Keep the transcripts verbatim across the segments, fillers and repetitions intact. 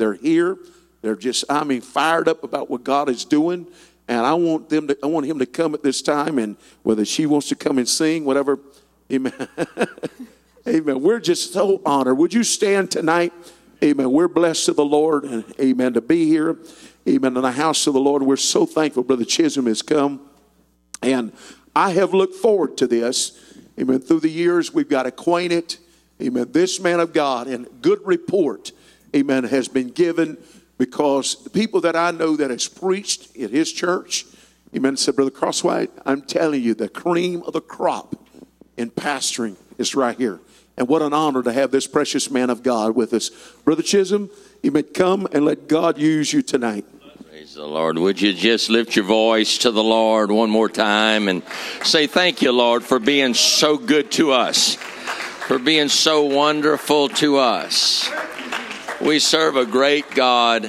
They're here. They're just, I mean, fired up about what God is doing. And I want them to, I want him to come at this time, and whether she wants to come and sing, whatever. Amen. Amen. We're just so honored. Would you stand tonight? Amen. We're blessed to the Lord, and amen, to be here. Amen. In the house of the Lord. We're so thankful Brother Chisholm has come. And I have looked forward to this. Amen. Through the years, we've got acquainted. Amen. This man of God, and good report, amen, has been given, because the people that I know that has preached at his church, amen, said, Brother Crosswhite, I'm telling you, the cream of the crop in pastoring is right here. And what an honor to have this precious man of God with us. Brother Chisholm, amen, come and let God use you tonight. Praise the Lord. Would you just lift your voice to the Lord one more time and say, thank you, Lord, for being so good to us, for being so wonderful to us. We serve a great God.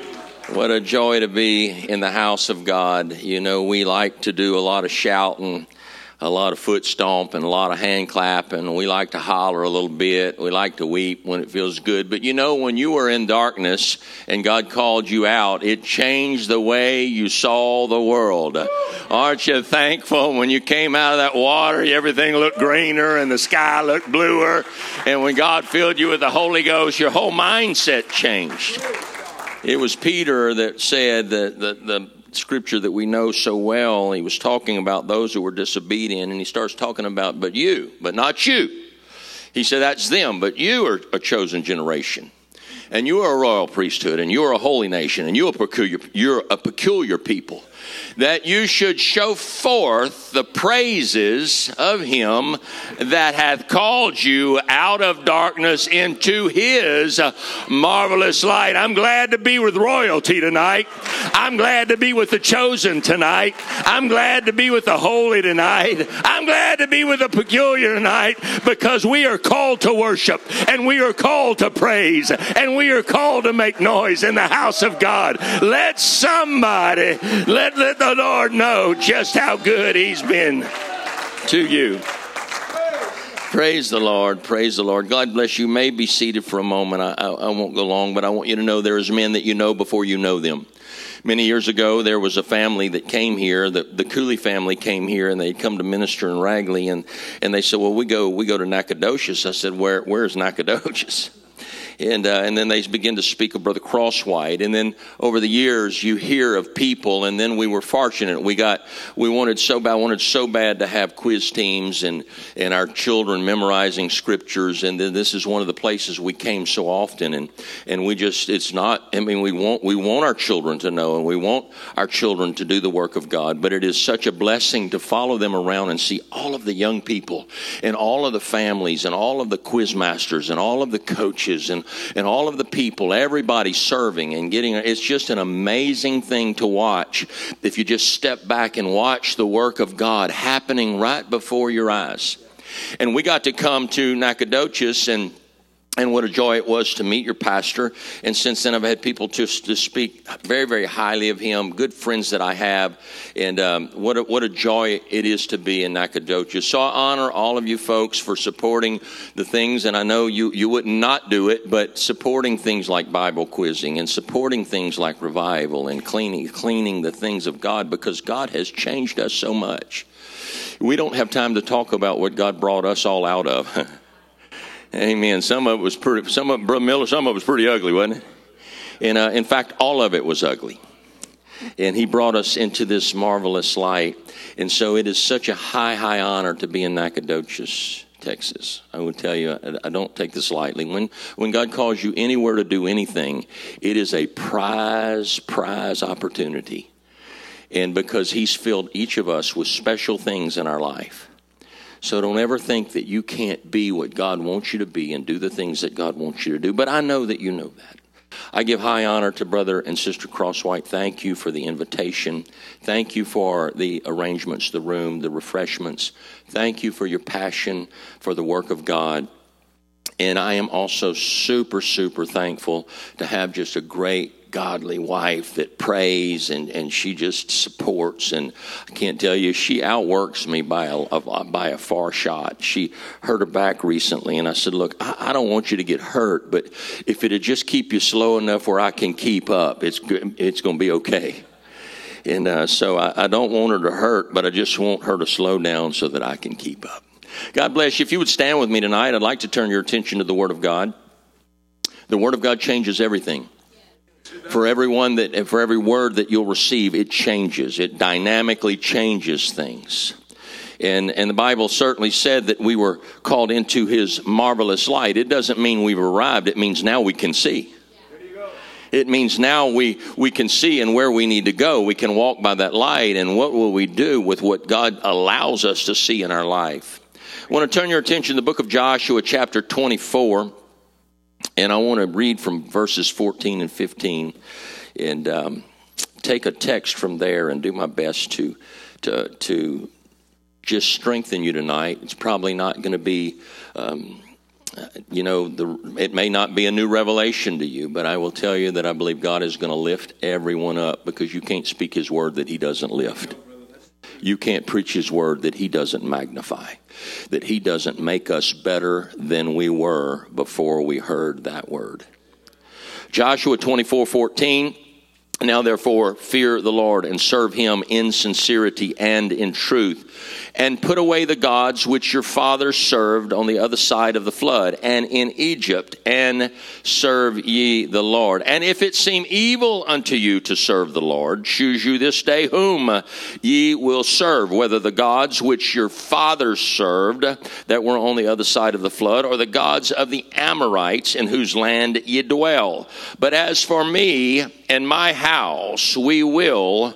What a joy to be in the house of God. You know, we like to do a lot of shouting, a lot of foot stomping, a lot of hand clapping. We like to holler a little bit. We like to weep when it feels good. But you know, when you were in darkness and God called you out, it changed the way you saw the world. Aren't you thankful when you came out of that water, everything looked greener and the sky looked bluer? And when God filled you with the Holy Ghost, your whole mindset changed. It was Peter that said that the, the scripture that we know so well. He was talking about those who were disobedient, and he starts talking about, but you, but not you. He said, that's them, but you are a chosen generation. And you are a royal priesthood, and you are a holy nation, and you are a peculiar, you're a peculiar people, that you should show forth the praises of him that hath called you out of darkness into his marvelous light. I'm glad to be with royalty tonight. I'm glad to be with the chosen tonight. I'm glad to be with the holy tonight. I'm glad to be with the peculiar tonight, because we are called to worship, and we are called to praise, and we are called to make noise in the house of God. Let somebody, let, let the Lord know just how good he's been to you. Praise the Lord. Praise the Lord. God bless you. You may be seated for a moment. I, I, I won't go long, but I want you to know there is men that you know before you know them. Many years ago, there was a family that came here. The, the Cooley family came here, and they'd come to minister in Ragley, and, and they said, well, we go we go to Nacogdoches. I said, where where's Nacogdoches? And uh, and then they begin to speak of Brother Crosswhite. And then over the years, you hear of people. And then we were fortunate. We got we wanted so bad wanted so bad to have quiz teams and and our children memorizing scriptures. And then this is one of the places we came so often. And and we just it's not. I mean, we want we want our children to know, and we want our children to do the work of God. But it is such a blessing to follow them around and see all of the young people and all of the families and all of the quiz masters and all of the coaches and and all of the people, everybody serving and getting, it's just an amazing thing to watch if you just step back and watch the work of God happening right before your eyes. And we got to come to Nacogdoches, and And what a joy it was to meet your pastor. And since then, I've had people to, to speak very, very highly of him, good friends that I have. And um, what, a, what a joy it is to be in Nacogdoches. So I honor all of you folks for supporting the things. And I know you, you would not do it, but supporting things like Bible quizzing and supporting things like revival and cleaning, cleaning the things of God, because God has changed us so much. We don't have time to talk about what God brought us all out of. Amen. Some of it was pretty, some of it, Brother Miller, some of it was pretty ugly, wasn't it? And uh, in fact, all of it was ugly. And he brought us into this marvelous light. And so it is such a high, high honor to be in Nacogdoches, Texas. I would tell you, I, I don't take this lightly. When, when God calls you anywhere to do anything, it is a prize, prize opportunity. And because he's filled each of us with special things in our life. So don't ever think that you can't be what God wants you to be and do the things that God wants you to do. But I know that you know that. I give high honor to Brother and Sister Crosswhite. Thank you for the invitation. Thank you for the arrangements, the room, the refreshments. Thank you for your passion for the work of God. And I am also super, super thankful to have just a great, godly wife that prays and, and she just supports. And I can't tell you, she outworks me by a, a, by a far shot. She hurt her back recently, and I said, look, I, I don't want you to get hurt, but if it'd just keep you slow enough where I can keep up, it's, it's going to be okay. And uh, so I, I don't want her to hurt, but I just want her to slow down so that I can keep up. God bless you. If you would stand with me tonight, I'd like to turn your attention to the Word of God. The Word of God changes everything. For everyone that, for every word that you'll receive, it changes. It dynamically changes things. And, and the Bible certainly said that we were called into His marvelous light. It doesn't mean we've arrived. It means now we can see. It means now we, we can see and where we need to go. We can walk by that light. And what will we do with what God allows us to see in our life? I want to turn your attention to the book of Joshua, chapter twenty-four. And I want to read from verses fourteen and fifteen and um, take a text from there and do my best to, to, to just strengthen you tonight. It's probably not going to be... Um, You know, the, it may not be a new revelation to you, but I will tell you that I believe God is going to lift everyone up, because you can't speak His word that He doesn't lift. You can't preach His word that He doesn't magnify, that He doesn't make us better than we were before we heard that word. Joshua twenty-four fourteen. Now therefore fear the Lord and serve Him in sincerity and in truth, and put away the gods which your fathers served on the other side of the flood and in Egypt, and serve ye the Lord. And if it seem evil unto you to serve the Lord, choose you this day whom ye will serve, whether the gods which your fathers served that were on the other side of the flood, or the gods of the Amorites in whose land ye dwell. But as for me and my house, we will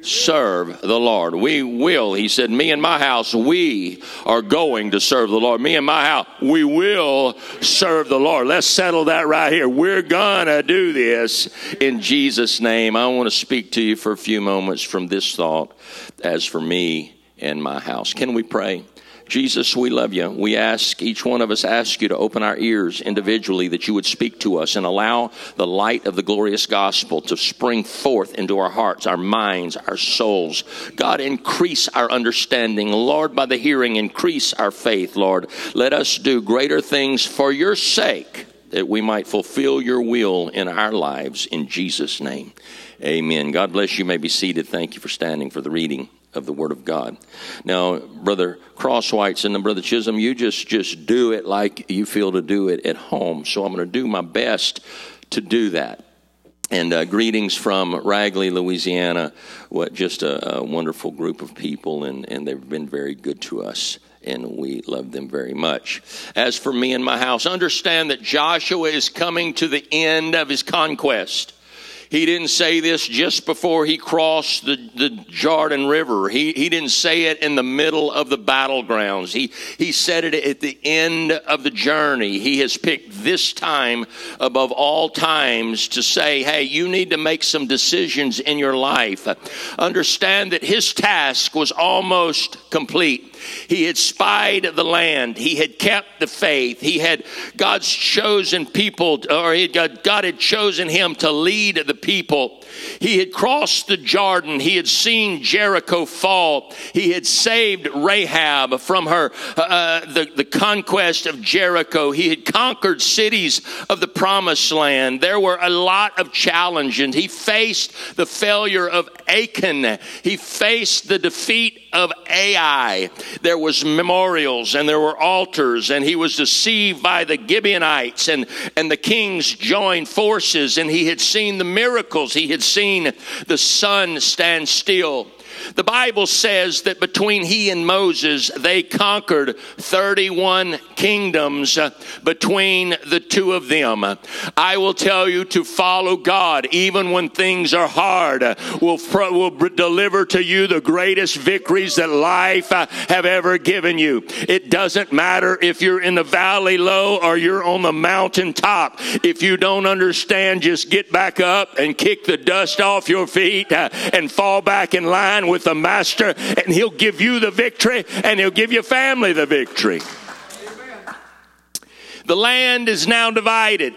serve the Lord. We will. He said, me and my house, we are going to serve the Lord. Me and my house, we will serve the Lord. Let's settle that right here. We're gonna do this in Jesus' name. I want to speak to you for a few moments from this thought. As for me and my house. Can we pray? Jesus, we love you. We ask, each one of us ask you to open our ears individually, that you would speak to us and allow the light of the glorious gospel to spring forth into our hearts, our minds, our souls. God, increase our understanding. Lord, by the hearing, increase our faith, Lord. Let us do greater things for your sake, that we might fulfill your will in our lives. In Jesus' name, amen. God bless you. You may be seated. Thank you for standing for the reading of the Word of God. Now, Brother Crosswhite's and Brother Chisholm, you just, just do it like you feel to do it at home. So I'm going to do my best to do that. And uh, greetings from Ragley, Louisiana. What just a, a wonderful group of people, and, and they've been very good to us, and we love them very much. As for me and my house, understand that Joshua is coming to the end of his conquest. He didn't say this just before he crossed the, the Jordan River. He, he didn't say it in the middle of the battlegrounds. He, he said it at the end of the journey. He has picked this time above all times to say, hey, you need to make some decisions in your life. Understand that his task was almost complete. He had spied the land. He had kept the faith. He had God's chosen people, or he had, God had chosen him to lead the people. He had crossed the Jordan. He had seen Jericho fall. He had saved Rahab from her uh, the, the conquest of Jericho. He had conquered cities of the promised land. There were a lot of challenges. He faced the failure of Achan. He faced the defeat of Ai. There was memorials and there were altars, and he was deceived by the Gibeonites, and, and the kings joined forces, and he had seen the miracles. He had seen the sun stand still. The Bible says that between he and Moses, they conquered thirty-one kingdoms between the two of them. I will tell you, to follow God, even when things are hard, will, will deliver to you the greatest victories that life have ever given you. It doesn't matter if you're in the valley low or you're on the mountain top. If you don't understand, just get back up and kick the dust off your feet and fall back in line with the Master, and he'll give you the victory, and he'll give your family the victory. Amen. The land is now divided.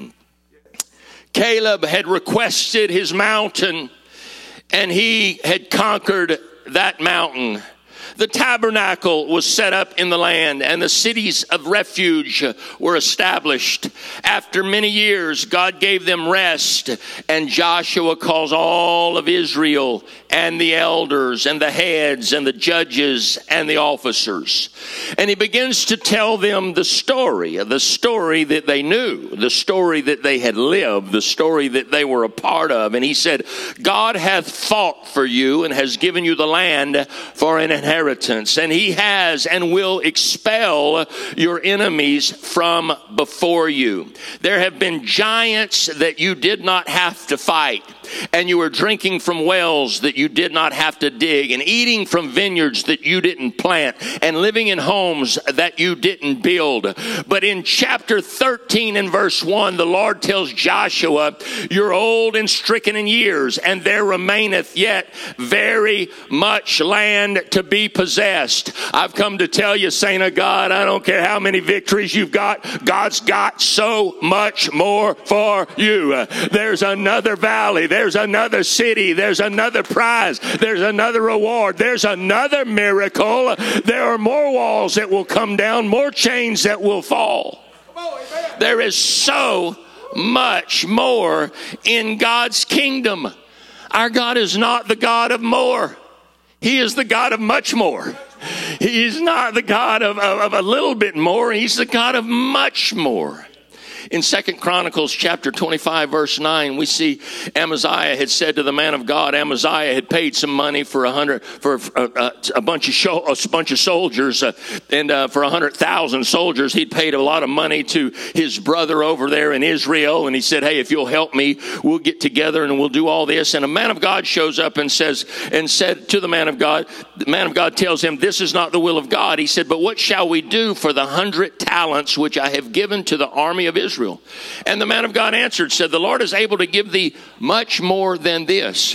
Caleb had requested his mountain, and he had conquered that mountain. The tabernacle was set up in the land, and the cities of refuge were established. After many years, God gave them rest, and Joshua calls all of Israel and the elders and the heads and the judges and the officers. And he begins to tell them the story, the story that they knew, the story that they had lived, the story that they were a part of. And he said, God hath fought for you and has given you the land for an inheritance. And he has and will expel your enemies from before you. There have been giants that you did not have to fight, and you were drinking from wells that you did not have to dig, and eating from vineyards that you didn't plant, and living in homes that you didn't build. But in chapter thirteen and verse one, the Lord tells Joshua, you're old and stricken in years, and there remaineth yet very much land to be possessed. I've come to tell you, saint of God, I don't care how many victories you've got, God's got so much more for you. There's another valley. There's another city. There's another prize. There's another reward. There's another miracle. There are more walls that will come down, more chains that will fall. There is so much more in God's kingdom. Our God is not the God of more. He is the God of much more. He is not the God of, of, of a little bit more. He's the God of much more. In Second Chronicles chapter twenty-five, verse nine, we see Amaziah had said to the man of God, Amaziah had paid some money for a hundred for a, a bunch of show, a bunch of soldiers, uh, and uh, for a hundred thousand soldiers, he'd paid a lot of money to his brother over there in Israel, and he said, "Hey, if you'll help me, we'll get together and we'll do all this." And a man of God shows up and says, and said to the man of God, the man of God tells him, "This is not the will of God." He said, "But what shall we do for the hundred talents which I have given to the army of Israel?" And the man of God answered, said, "The Lord is able to give thee much more than this."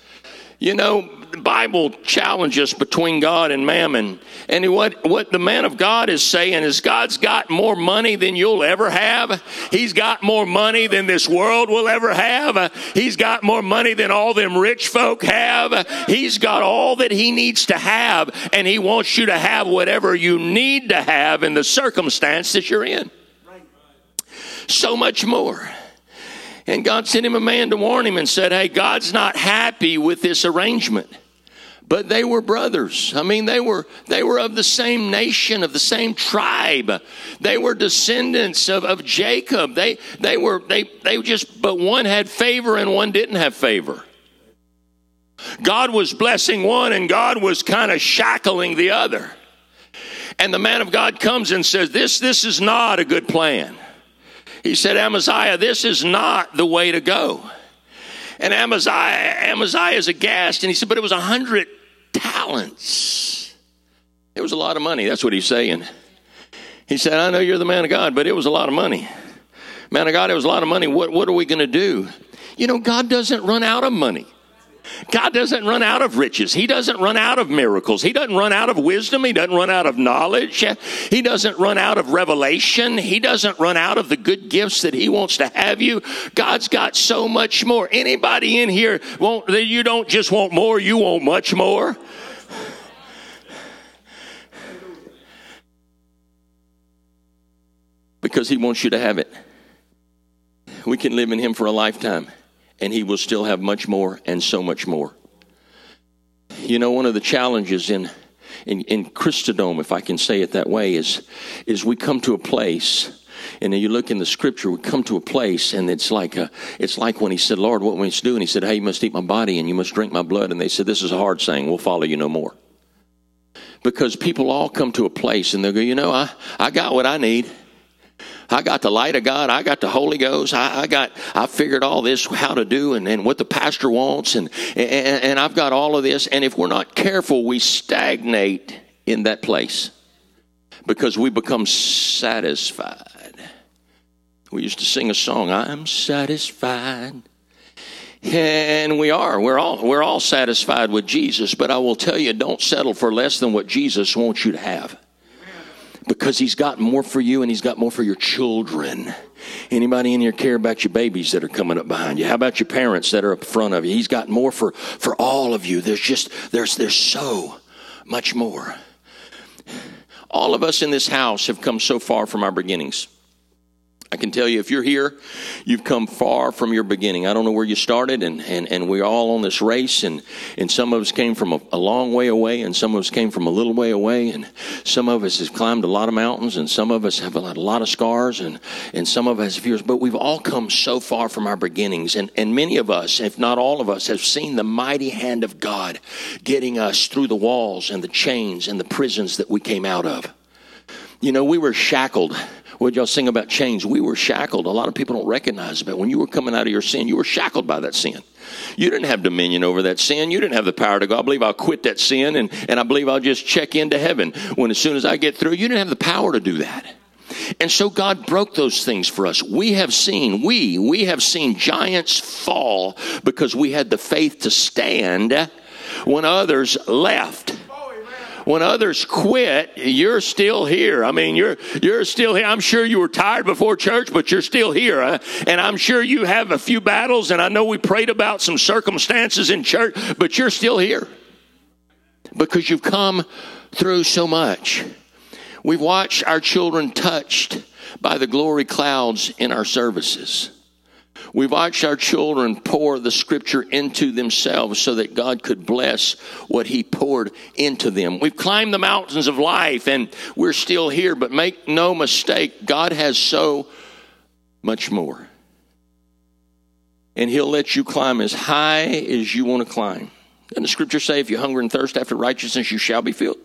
You know, the Bible challenges between God and mammon. And what, what the man of God is saying is God's got more money than you'll ever have. He's got more money than this world will ever have. He's got more money than all them rich folk have. He's got all that he needs to have. And he wants you to have whatever you need to have in the circumstance that you're in. So much more. And God sent him a man to warn him and said, hey, God's not happy with this arrangement. But they were brothers. I mean, they were they were of the same nation, of the same tribe. They were descendants of, of Jacob. They they were they they just but one had favor and one didn't have favor. God was blessing one and God was kind of shackling the other. And the man of God comes and says, This this is not a good plan. He said, Amaziah, this is not the way to go. And Amaziah, Amaziah is aghast. And he said, but it was a hundred talents. It was a lot of money. That's what he's saying. He said, I know you're the man of God, but it was a lot of money. Man of God, it was a lot of money. What, what are we going to do? You know, God doesn't run out of money. God doesn't run out of riches. He doesn't run out of miracles. He doesn't run out of wisdom. He doesn't run out of knowledge. He doesn't run out of revelation. He doesn't run out of the good gifts that he wants to have you. God's got so much more. Anybody in here, won't, you don't just want more, you want much more. Because he wants you to have it. We can live in him for a lifetime. And he will still have much more and so much more. You know, one of the challenges in, in, in Christendom, if I can say it that way, is, is we come to a place, and you look in the scripture, we come to a place, and it's like a, it's like when he said, Lord, what must we do? And he said, hey, you must eat my body and you must drink my blood. And they said, this is a hard saying. We'll follow you no more. Because people all come to a place and they'll go, you know, I, I got what I need. I got the light of God. I got the Holy Ghost. I, I got, I figured all this, how to do and, and what the pastor wants. And, and, and I've got all of this. And if we're not careful, we stagnate in that place because we become satisfied. We used to sing a song, I'm satisfied. And we are. We're all, we're all satisfied with Jesus. But I will tell you, don't settle for less than what Jesus wants you to have. Because he's got more for you and he's got more for your children. Anybody in here care about your babies that are coming up behind you? How about your parents that are up front of you? He's got more for, for all of you. There's just, there's, there's so much more. All of us in this house have come so far from our beginnings. I can tell you, if you're here, you've come far from your beginning. I don't know where you started, and, and, and we're all on this race, and, and some of us came from a, a long way away, and some of us came from a little way away, and some of us have climbed a lot of mountains, and some of us have a lot, a lot of scars, and, and some of us have years, but we've all come so far from our beginnings, and, and many of us, if not all of us, have seen the mighty hand of God getting us through the walls and the chains and the prisons that we came out of. You know, we were shackled. What y'all sing about chains? We were shackled. A lot of people don't recognize it, but when you were coming out of your sin, you were shackled by that sin. You didn't have dominion over that sin. You didn't have the power to go, I believe I'll quit that sin, and, and I believe I'll just check into heaven. When as soon as I get through, you didn't have the power to do that. And so God broke those things for us. We have seen, we, we have seen giants fall because we had the faith to stand when others left. When others quit, you're still here. I mean, you're you're still here. I'm sure you were tired before church, but you're still here. Huh? And I'm sure you have a few battles, and I know we prayed about some circumstances in church, but you're still here because you've come through so much. We've watched our children touched by the glory clouds in our services. We've watched our children pour the scripture into themselves so that God could bless what he poured into them. We've climbed the mountains of life and we're still here, but make no mistake, God has so much more. And he'll let you climb as high as you want to climb. And the scripture say, if you hunger and thirst after righteousness, you shall be filled.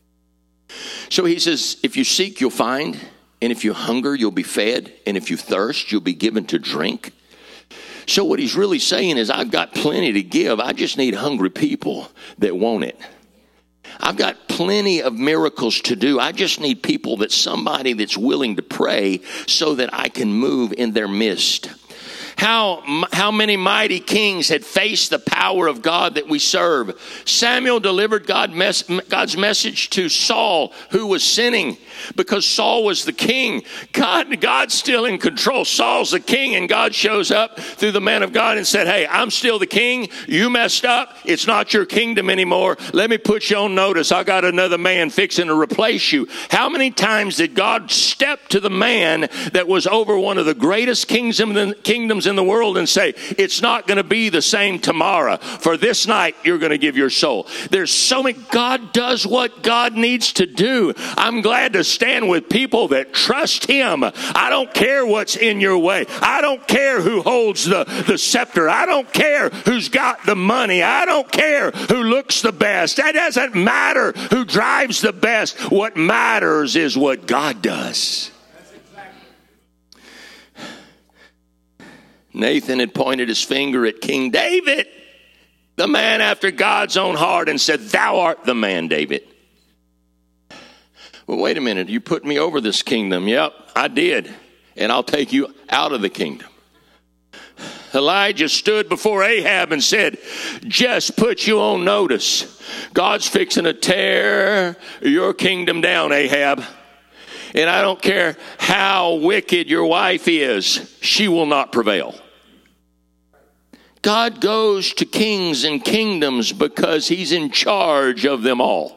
So he says, if you seek, you'll find. And if you hunger, you'll be fed. And if you thirst, you'll be given to drink. So what he's really saying is, I've got plenty to give. I just need hungry people that want it. I've got plenty of miracles to do. I just need people that somebody that's willing to pray so that I can move in their midst. How, how many mighty kings had faced the power of God that we serve? Samuel delivered God mes- God's message to Saul, who was sinning because Saul was the king. God, God's still in control. Saul's the king, and God shows up through the man of God and said, hey, I'm still the king. You messed up. It's not your kingdom anymore. Let me put you on notice. I got another man fixing to replace you. How many times did God step to the man that was over one of the greatest kingdoms in the world and say, it's not going to be the same tomorrow. For this night, you're going to give your soul. There's so many. God does what God needs to do. I'm glad to stand with people that trust him. I don't care what's in your way. I don't care who holds the, the scepter. I don't care who's got the money. I don't care who looks the best. That doesn't matter who drives the best. What matters is what God does. Nathan had pointed his finger at King David, the man after God's own heart, and said, thou art the man, David. Well, wait a minute. You put me over this kingdom. Yep, I did. And I'll take you out of the kingdom. Elijah stood before Ahab and said, just put you on notice. God's fixing to tear your kingdom down, Ahab. And I don't care how wicked your wife is, she will not prevail. God goes to kings and kingdoms because he's in charge of them all.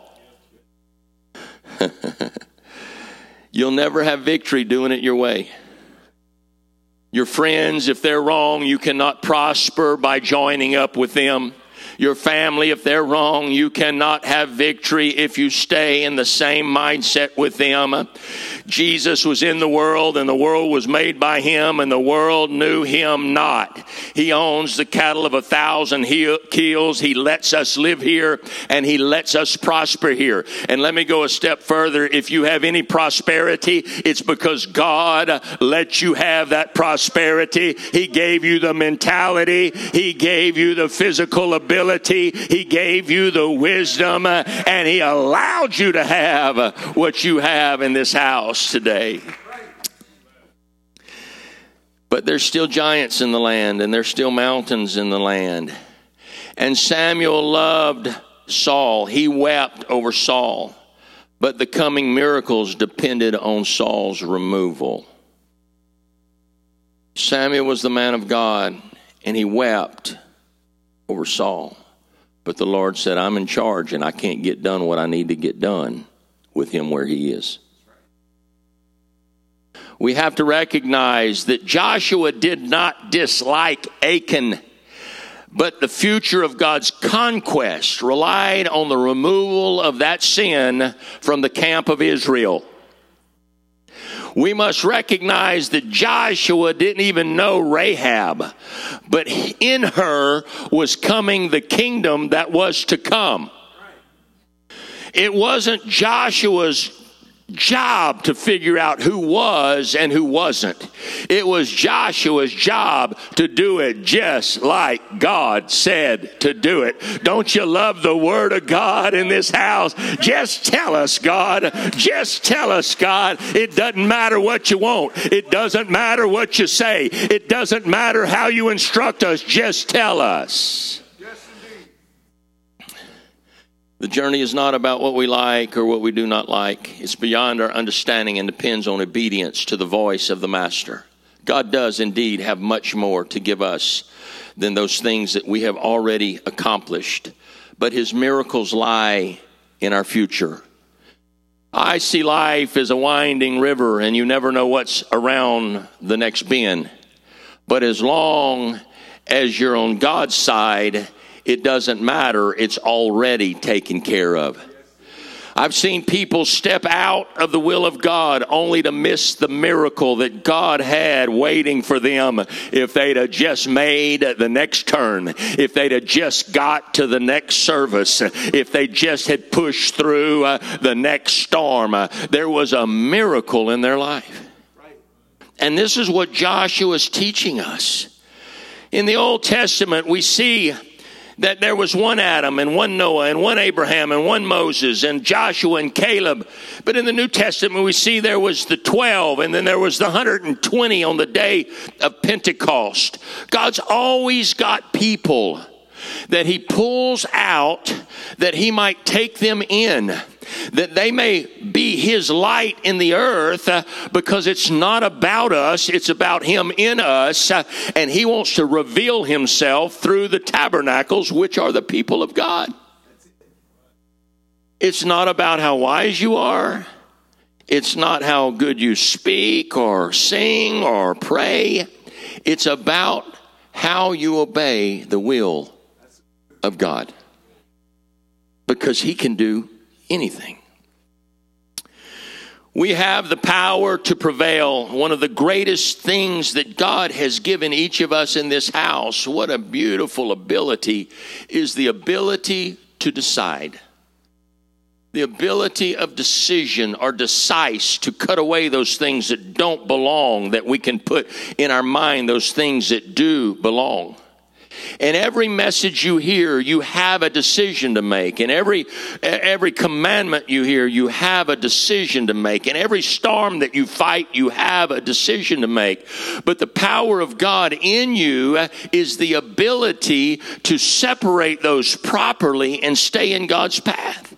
You'll never have victory doing it your way. Your friends, if they're wrong, you cannot prosper by joining up with them. Your family, if they're wrong, you cannot have victory if you stay in the same mindset with them. Jesus was in the world, and the world was made by him, and the world knew him not. He owns the cattle of a thousand hills. He lets us live here, and he lets us prosper here. And let me go a step further. If you have any prosperity, it's because God let you have that prosperity. He gave you the mentality. He gave you the physical ability. He gave you the wisdom, and he allowed you to have what you have in this house today. But there's still giants in the land, and there's still mountains in the land. And Samuel loved Saul. He wept over Saul. But the coming miracles depended on Saul's removal. Samuel was the man of God, and he wept over Saul. But the Lord said, I'm in charge, and I can't get done what I need to get done with him where he is. We have to recognize that Joshua did not dislike Achan, but the future of God's conquest relied on the removal of that sin from the camp of Israel. We must recognize that Joshua didn't even know Rahab, but in her was coming the kingdom that was to come. It wasn't Joshua's job to figure out who was and who wasn't. It was Joshua's job to do it just like God said to do it. Don't you love the word of God in this house? Just tell us, God. Just tell us, God. It doesn't matter what you want. It doesn't matter what you say. It doesn't matter how you instruct us. Just tell us. The journey is not about what we like or what we do not like. It's beyond our understanding and depends on obedience to the voice of the Master. God does indeed have much more to give us than those things that we have already accomplished. But his miracles lie in our future. I see life as a winding river, and you never know what's around the next bend. But as long as you're on God's side, it doesn't matter. It's already taken care of. I've seen people step out of the will of God only to miss the miracle that God had waiting for them if they'd have just made the next turn, if they'd have just got to the next service, if they just had pushed through uh, the next storm. Uh, there was a miracle in their life. And this is what Joshua is teaching us. In the Old Testament, we see that there was one Adam and one Noah and one Abraham and one Moses and Joshua and Caleb. But in the New Testament, we see there was the twelve, and then there was the one hundred twenty on the day of Pentecost. God's always got people that he pulls out that he might take them in, that they may be his light in the earth, uh, because it's not about us, it's about him in us, uh, and he wants to reveal himself through the tabernacles, which are the people of God. It's not about how wise you are. It's not how good you speak or sing or pray. It's about how you obey the will of God, because he can do anything. We have the power to prevail. One of the greatest things that God has given each of us in this house, what a beautiful ability, is the ability to decide. The ability of decision or decise, to cut away those things that don't belong, that we can put in our mind those things that do belong. And every message you hear, you have a decision to make. And every every commandment you hear, you have a decision to make. And every storm that you fight, you have a decision to make. But the power of God in you is the ability to separate those properly and stay in God's path.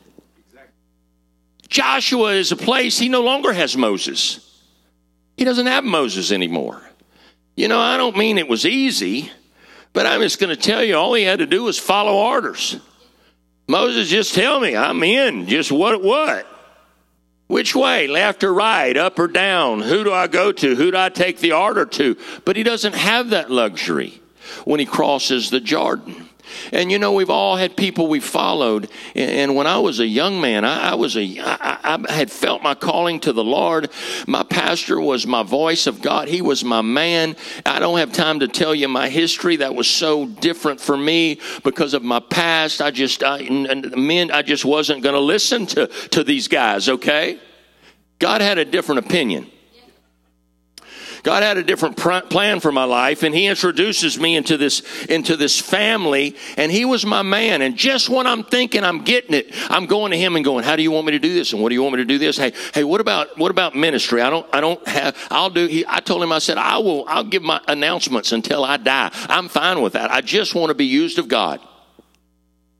Joshua is a place, he no longer has Moses. He doesn't have Moses anymore. You know, I don't mean it was easy, but I'm just going to tell you, all he had to do was follow orders. Moses, just tell me, I'm in. Just what, what? Which way? Left or right? Up or down? Who do I go to? Who do I take the order to? But he doesn't have that luxury when he crosses the Jordan. And you know, we've all had people we followed. And when I was a young man, I, I was a, I, I had felt my calling to the Lord. My pastor was my voice of God. He was my man. I don't have time to tell you my history. That was so different for me because of my past. I just, I, men, I just wasn't going to listen to, to these guys. Okay. God had a different opinion. God had a different pr- plan for my life, and he introduces me into this, into this family, and he was my man. And just when I'm thinking I'm getting it, I'm going to him and going, how do you want me to do this? And what do you want me to do this? Hey, hey, what about, what about ministry? I don't, I don't have, I'll do, he, I told him, I said, I will, I'll give my announcements until I die. I'm fine with that. I just want to be used of God.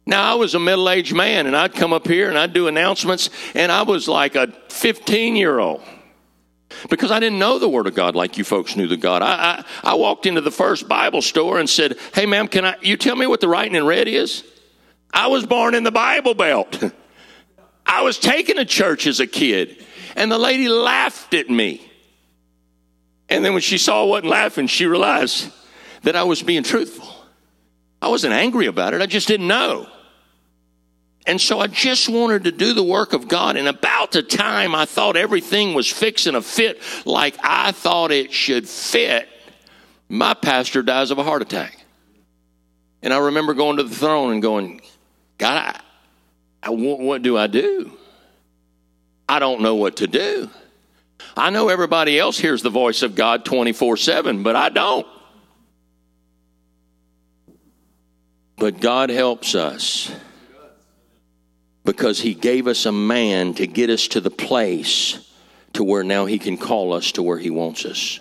Now, I was a middle-aged man, and I'd come up here and I'd do announcements, and I was like a fifteen-year-old because I didn't know the Word of God like you folks knew the God. I, I, I walked into the first Bible store and said, hey, ma'am, can I, you tell me what the writing in red is? I was born in the Bible Belt. I was taken to church as a kid, and the lady laughed at me. And then when she saw I wasn't laughing, she realized that I was being truthful. I wasn't angry about it. I just didn't know. And so I just wanted to do the work of God. And about the time I thought everything was fixing to fit like I thought it should fit, my pastor dies of a heart attack. And I remember going to the throne and going, God, I, I, what do I do? I don't know what to do. I know everybody else hears the voice of God twenty-four seven, but I don't. But God helps us because he gave us a man to get us to the place to where now he can call us to where he wants us.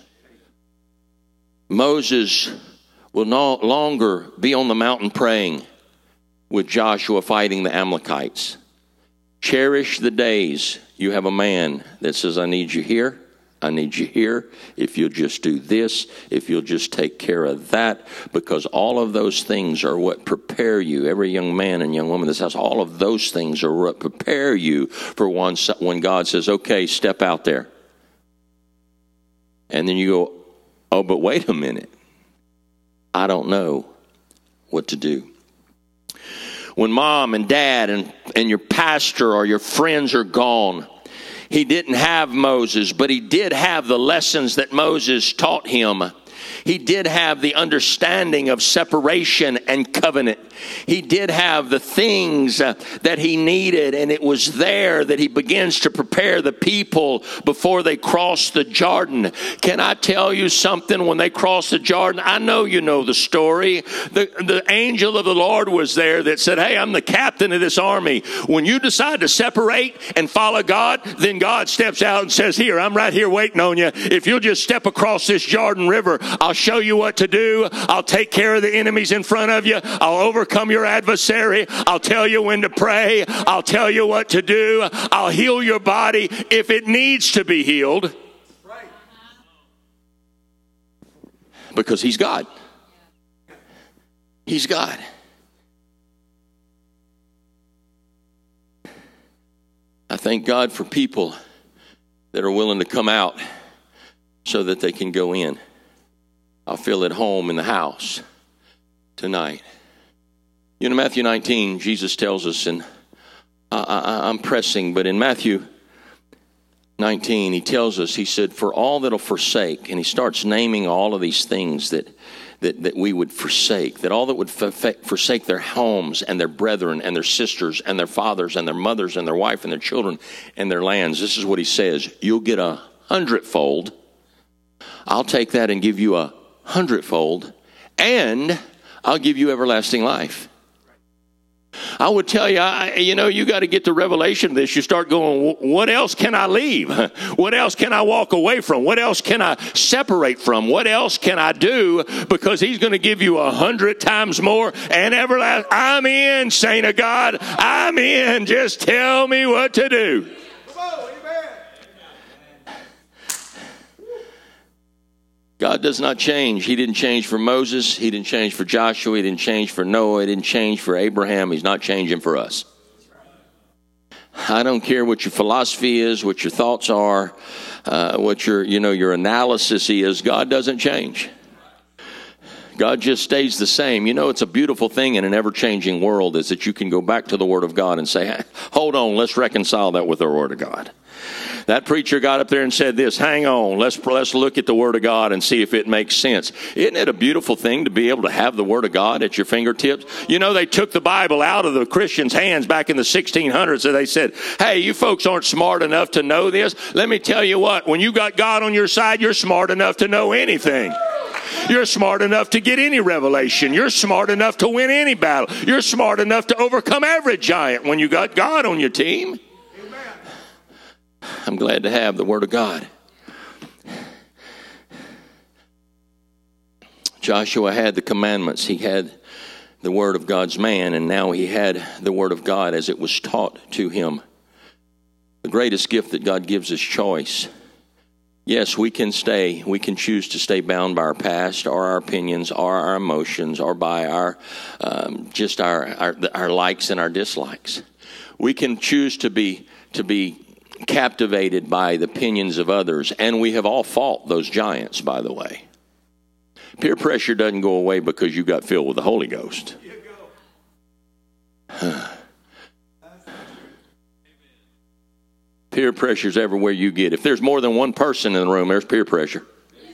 Moses will no longer be on the mountain praying with Joshua fighting the Amalekites. Cherish the days you have a man that says, I need you here. I need you here. If you'll just do this, if you'll just take care of that, because all of those things are what prepare you. Every young man and young woman in this house, all of those things are what prepare you for one, when God says, okay, step out there. And then you go, oh, but wait a minute. I don't know what to do. When mom and dad and, and your pastor or your friends are gone, he didn't have Moses, but he did have the lessons that Moses taught him. He did have the understanding of separation and covenant. He did have the things uh, that he needed, and it was there that he begins to prepare the people before they cross the Jordan. Can I tell you something? When they crossed the Jordan, I know you know the story. The, the angel of the Lord was there that said, hey, I'm the captain of this army. When you decide to separate and follow God, then God steps out and says, here, I'm right here waiting on you. If you'll just step across this Jordan River, I'll show you what to do. I'll take care of the enemies in front of you. I'll overcome your adversary. I'll tell you when to pray. I'll tell you what to do. I'll heal your body if it needs to be healed. Right. Because he's God. He's God. I thank God for people that are willing to come out so that they can go in. I'll feel at home in the house tonight. You know, Matthew nineteen, Jesus tells us, and I, I, I'm pressing, but in Matthew nineteen, he tells us, he said, for all that'll forsake, and he starts naming all of these things that, that, that we would forsake, that all that would f- forsake their homes and their brethren and their sisters and their fathers and their mothers and their wife and their children and their lands. This is what he says, you'll get a hundredfold. I'll take that and give you a hundredfold, and I'll give you everlasting life. I would tell you, I, you know, you got to get the revelation of this. You start going, what else can I leave? What else can I walk away from? What else can I separate from? What else can I do? Because he's going to give you a hundred times more and everlasting. I'm in, saint of God. I'm in. Just tell me what to do. God does not change. He didn't change for Moses. He didn't change for Joshua. He didn't change for Noah. He didn't change for Abraham. He's not changing for us. I don't care what your philosophy is, what your thoughts are, uh, what your, you know, your analysis is. God doesn't change. God just stays the same. You know, it's a beautiful thing in an ever-changing world is that you can go back to the Word of God and say, hey, hold on, let's reconcile that with the Word of God. That preacher got up there and said this, hang on, let's, let's look at the Word of God and see if it makes sense. Isn't it a beautiful thing to be able to have the Word of God at your fingertips? You know, they took the Bible out of the Christians' hands back in the sixteen hundreds and they said, hey, you folks aren't smart enough to know this. Let me tell you what, when you got God on your side, you're smart enough to know anything. You're smart enough to get any revelation. You're smart enough to win any battle. You're smart enough to overcome every giant when you got God on your team. I'm glad to have the Word of God. Joshua had the commandments. He had the Word of God's man, and now he had the Word of God as it was taught to him. The greatest gift that God gives is choice. Yes, we can stay, we can choose to stay bound by our past or our opinions or our emotions or by our um, just our, our our likes and our dislikes. We can choose to be to be captivated by the opinions of others, and we have all fought those giants, by the way. Peer pressure doesn't go away because you got filled with the Holy Ghost. Peer pressure is everywhere you get. If there's more than one person in the room, there's peer pressure.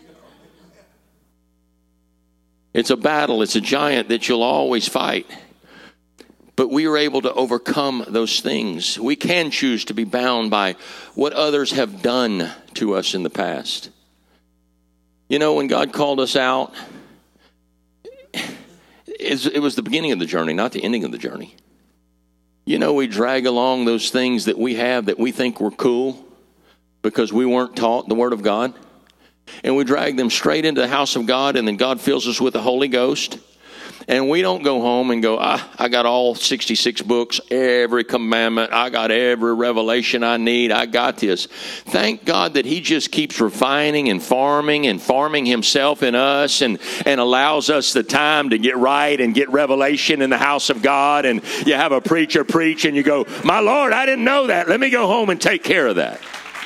It's a battle. It's a giant that you'll always fight. But we are able to overcome those things. We can choose to be bound by what others have done to us in the past. You know, when God called us out, it was the beginning of the journey, not the ending of the journey. You know, we drag along those things that we have that we think were cool because we weren't taught the Word of God. And we drag them straight into the house of God, and then God fills us with the Holy Ghost. And we don't go home and go, ah, I got all sixty-six books, every commandment. I got every revelation I need. I got this. Thank God that he just keeps refining and farming and farming himself in us and, and allows us the time to get right and get revelation in the house of God. And you have a preacher preach and you go, my Lord, I didn't know that. Let me go home and take care of that.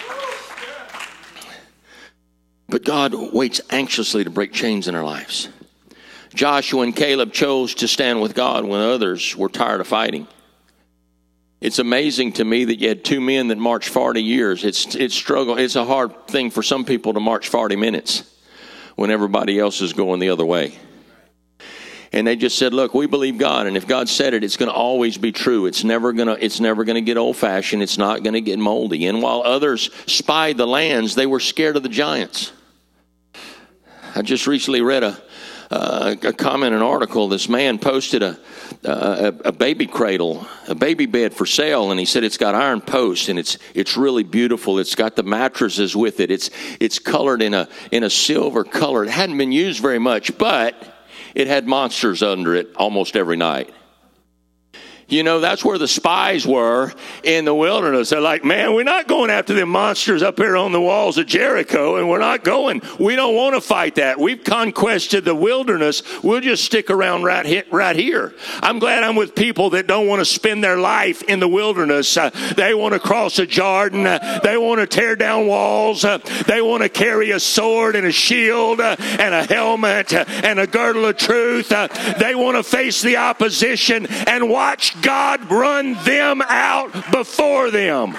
But God waits anxiously to break chains in our lives. Joshua and Caleb chose to stand with God when others were tired of fighting. It's amazing to me that you had two men that marched forty years. It's it's struggle. It's a hard thing for some people to march forty minutes when everybody else is going the other way. And they just said, look, we believe God, and if God said it, it's going to always be true. It's never going to it's never going to get old-fashioned. It's not going to get moldy. And while others spied the lands, they were scared of the giants. I just recently read a Uh, a comment, an article. This man posted a, a a baby cradle, a baby bed for sale, and he said it's got iron posts and it's it's really beautiful. It's got the mattresses with it. It's it's colored in a in a silver color. It hadn't been used very much, but it had monsters under it almost every night. You know, that's where the spies were in the wilderness. They're like, man, we're not going after them monsters up here on the walls of Jericho, and we're not going. We don't want to fight that. We've conquested the wilderness. We'll just stick around right here. Right here. I'm glad I'm with people that don't want to spend their life in the wilderness. Uh, they want to cross a Jordan. Uh, they want to tear down walls. Uh, they want to carry a sword and a shield uh, and a helmet uh, and a girdle of truth. Uh, they want to face the opposition and watch God run them out before them.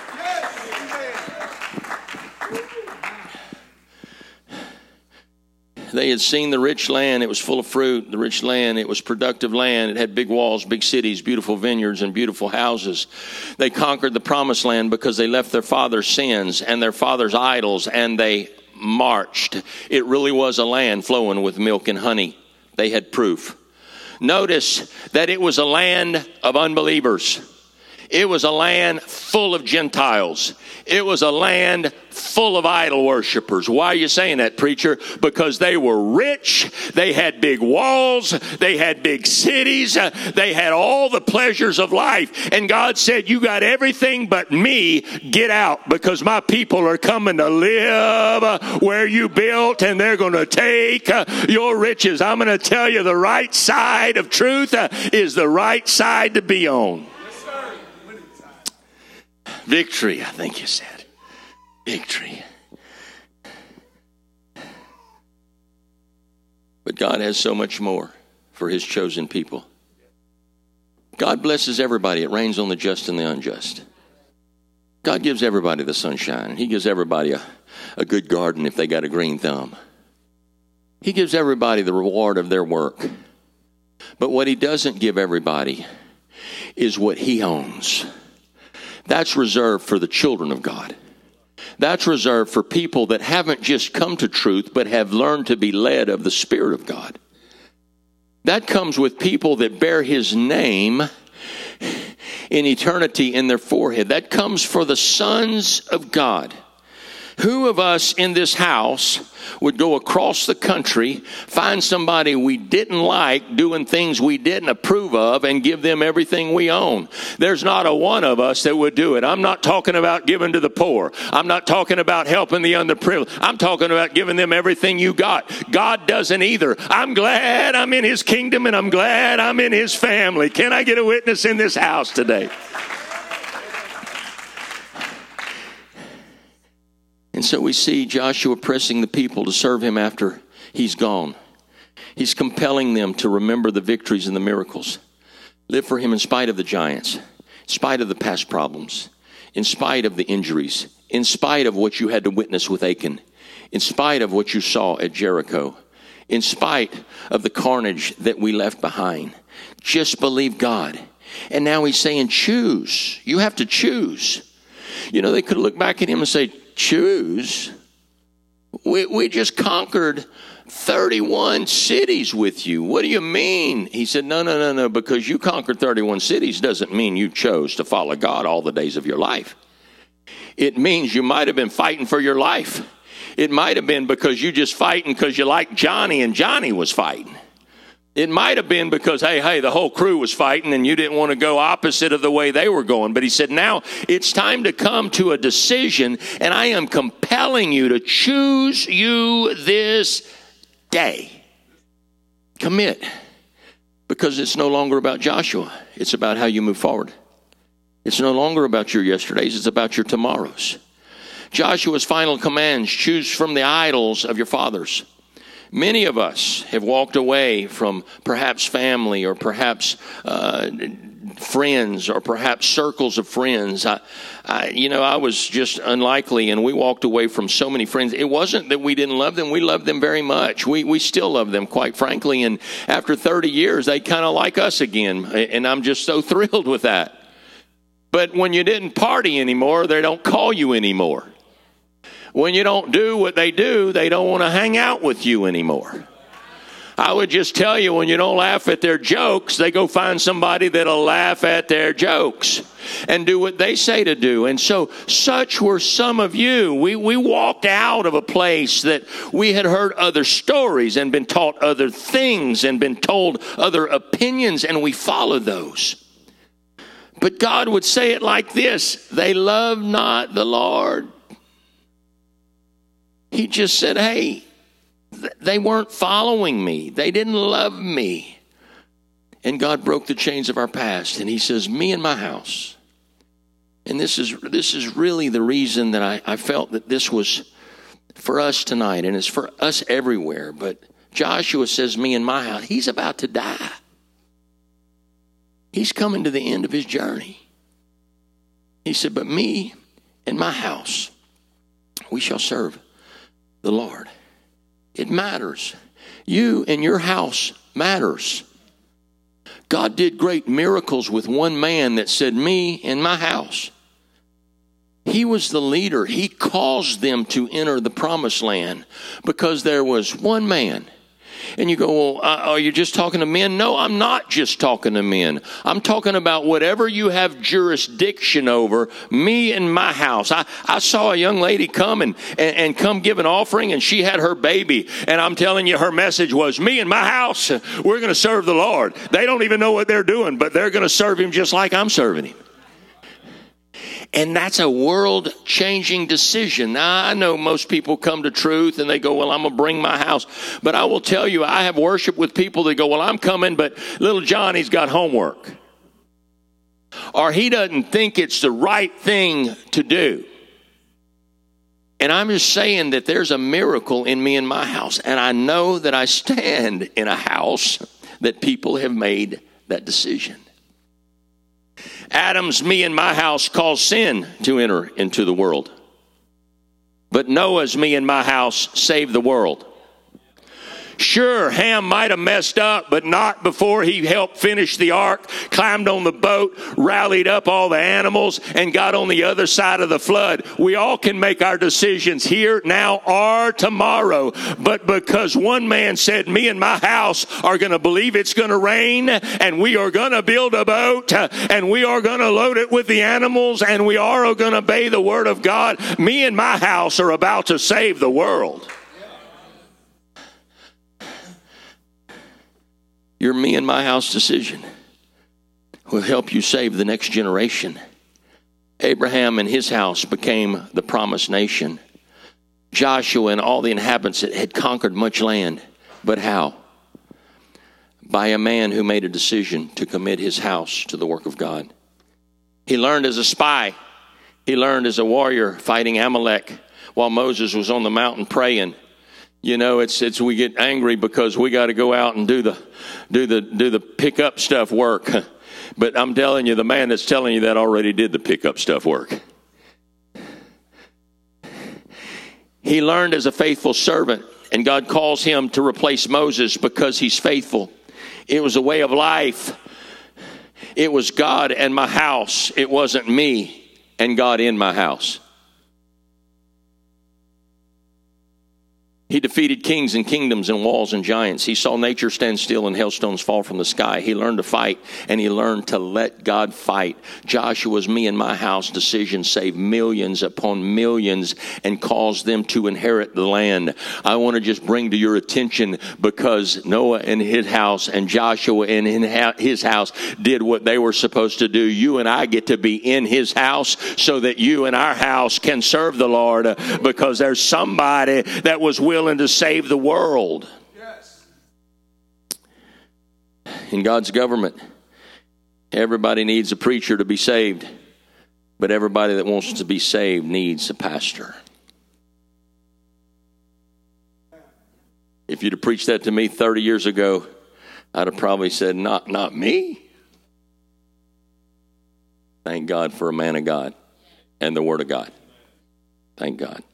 They had seen the rich land. It was full of fruit. The rich land, it was productive land. It had big walls, big cities, beautiful vineyards, and beautiful houses. They conquered the promised land because they left their father's sins and their father's idols, and they marched. It really was a land flowing with milk and honey. They had proof. Notice that it was a land of unbelievers. It was a land full of Gentiles. It was a land full of idol worshipers. Why are you saying that, preacher? Because they were rich. They had big walls. They had big cities. They had all the pleasures of life. And God said, you got everything but me. Get out, because my people are coming to live where you built, and they're going to take your riches. I'm going to tell you, the right side of truth is the right side to be on. Victory, I think you said. Victory. But God has so much more for his chosen people. God blesses everybody. It rains on the just and the unjust. God gives everybody the sunshine. He gives everybody a, a good garden if they got a green thumb. He gives everybody the reward of their work. But what he doesn't give everybody is what he owns. That's reserved for the children of God. That's reserved for people that haven't just come to truth, but have learned to be led of the Spirit of God. That comes with people that bear his name in eternity in their forehead. That comes for the sons of God. Who of us in this house would go across the country, find somebody we didn't like doing things we didn't approve of, and give them everything we own? There's not a one of us that would do it. I'm not talking about giving to the poor. I'm not talking about helping the underprivileged. I'm talking about giving them everything you got. God doesn't either. I'm glad I'm in his kingdom, and I'm glad I'm in his family. Can I get a witness in this house today? And so we see Joshua pressing the people to serve him after he's gone. He's compelling them to remember the victories and the miracles. Live for him in spite of the giants, in spite of the past problems, in spite of the injuries, in spite of what you had to witness with Achan, in spite of what you saw at Jericho, in spite of the carnage that we left behind. Just believe God. And now he's saying, choose. You have to choose. You know, they could look back at him and say, choose? We, we just conquered thirty-one cities with you. What do you mean? He said, no, no, no, no. Because you conquered thirty-one cities doesn't mean you chose to follow God all the days of your life. It means you might have been fighting for your life. It might have been because you just fighting because you like Johnny and Johnny was fighting. It might have been because, hey, hey, the whole crew was fighting and you didn't want to go opposite of the way they were going. But he said, now it's time to come to a decision, and I am compelling you to choose you this day. Commit. Because it's no longer about Joshua. It's about how you move forward. It's no longer about your yesterdays. It's about your tomorrows. Joshua's final commands: choose from the idols of your fathers. Many of us have walked away from perhaps family or perhaps uh, friends or perhaps circles of friends. I, I, you know, I was just unlikely, and we walked away from so many friends. It wasn't that we didn't love them. We loved them very much. We we still love them, quite frankly. And after thirty years, they kind of like us again, and I'm just so thrilled with that. But when you didn't party anymore, they don't call you anymore. When you don't do what they do, they don't want to hang out with you anymore. I would just tell you, when you don't laugh at their jokes, they go find somebody that'll laugh at their jokes and do what they say to do. And so such were some of you. We, we walked out of a place that we had heard other stories and been taught other things and been told other opinions, and we followed those. But God would say it like this: they love not the Lord. He just said, hey, th- they weren't following me. They didn't love me. And God broke the chains of our past. And he says, me and my house. And this is this is really the reason that I, I felt that this was for us tonight. And it's for us everywhere. But Joshua says, me and my house. He's about to die. He's coming to the end of his journey. He said, but me and my house, we shall serve the Lord. It matters. You and your house matters. God did great miracles with one man that said, me and my house. He was the leader. He caused them to enter the promised land because there was one man. And you go, well, uh, are you just talking to men? No, I'm not just talking to men. I'm talking about whatever you have jurisdiction over, me and my house. I, I saw a young lady come and, and, and come give an offering, and she had her baby. And I'm telling you, her message was, me and my house, we're going to serve the Lord. They don't even know what they're doing, but they're going to serve him just like I'm serving him. And that's a world-changing decision. Now, I know most people come to truth and they go, well, I'm going to bring my house. But I will tell you, I have worship with people that go, well, I'm coming, but little Johnny's got homework. Or he doesn't think it's the right thing to do. And I'm just saying that there's a miracle in me and my house. And I know that I stand in a house that people have made that decision. Adam's me and my house caused sin to enter into the world. But Noah's me and my house saved the world. Sure, Ham might have messed up, but not before he helped finish the ark, climbed on the boat, rallied up all the animals, and got on the other side of the flood. We all can make our decisions here, now, or tomorrow. But because one man said, me and my house are going to believe it's going to rain, and we are going to build a boat, and we are going to load it with the animals, and we are going to obey the word of God, me and my house are about to save the world. Your me and my house decision will help you save the next generation. Abraham and his house became the promised nation. Joshua and all the inhabitants had conquered much land. But how? By a man who made a decision to commit his house to the work of God. He learned as a spy. He learned as a warrior fighting Amalek while Moses was on the mountain praying. You know, it's it's we get angry because we got to go out and do the do the do the pick up stuff work. But I'm telling you, the man that's telling you that already did the pick up stuff work. He learned as a faithful servant, and God calls him to replace Moses because he's faithful. It was a way of life. It was God and my house. It wasn't me and God in my house. He defeated kings and kingdoms and walls and giants. He saw nature stand still and hailstones fall from the sky. He learned to fight, and he learned to let God fight. Joshua's me and my house decision saved millions upon millions and caused them to inherit the land. I want to just bring to your attention, because Noah and his house and Joshua and his house did what they were supposed to do. You and I get to be in his house so that you and our house can serve the Lord, because there's somebody that was willing to save the world. Yes. In God's government, everybody needs a preacher to be saved, but everybody that wants to be saved needs a pastor. If you'd have preached that to me thirty years ago, I'd have probably said, not, not me. Thank God for a man of God and the Word of God. Thank God.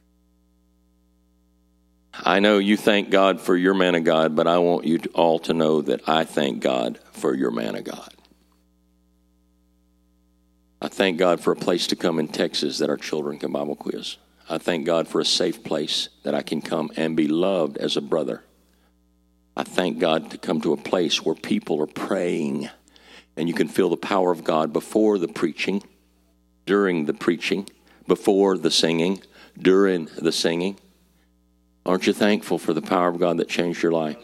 I know you thank God for your man of God, but I want you all to know that I thank God for your man of God. I thank God for a place to come in Texas that our children can Bible quiz. I thank God for a safe place that I can come and be loved as a brother. I thank God to come to a place where people are praying and you can feel the power of God before the preaching, during the preaching, before the singing, during the singing. Aren't you thankful for the power of God that changed your life?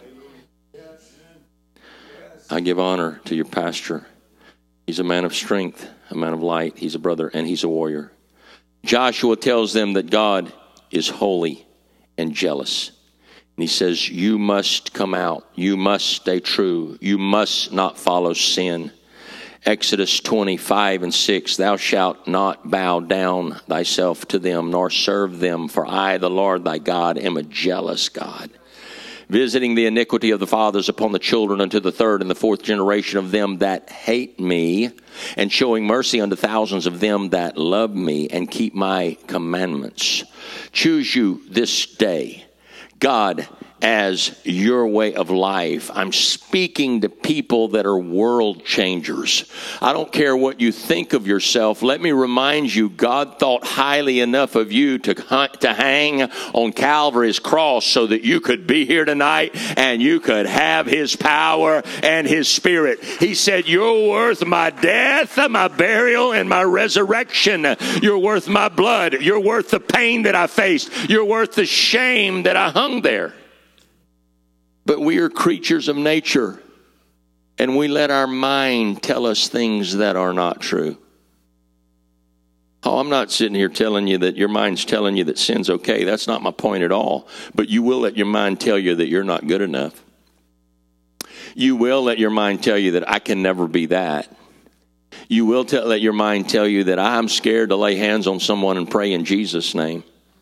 I give honor to your pastor. He's a man of strength, a man of light. He's a brother and he's a warrior. Joshua tells them that God is holy and jealous. And he says, you must come out. You must stay true. You must not follow sin. Exodus twenty-five and six, thou shalt not bow down thyself to them, nor serve them, for I, the Lord thy God, am a jealous God, visiting the iniquity of the fathers upon the children unto the third and the fourth generation of them that hate me, and showing mercy unto thousands of them that love me and keep my commandments. Choose you this day God as your way of life. I'm speaking to people that are world changers. I don't care what you think of yourself. Let me remind you, God thought highly enough of you to, to hang on Calvary's cross so that you could be here tonight and you could have his power and his spirit. He said, you're worth my death, my burial, and my resurrection. You're worth my blood. You're worth the pain that I faced. You're worth the shame that I hung there. But we are creatures of nature, and we let our mind tell us things that are not true. Oh, I'm not sitting here telling you that your mind's telling you that sin's okay. That's not my point at all. But you will let your mind tell you that you're not good enough. You will let your mind tell you that I can never be that. You will tell, let your mind tell you that I'm scared to lay hands on someone and pray in Jesus' name.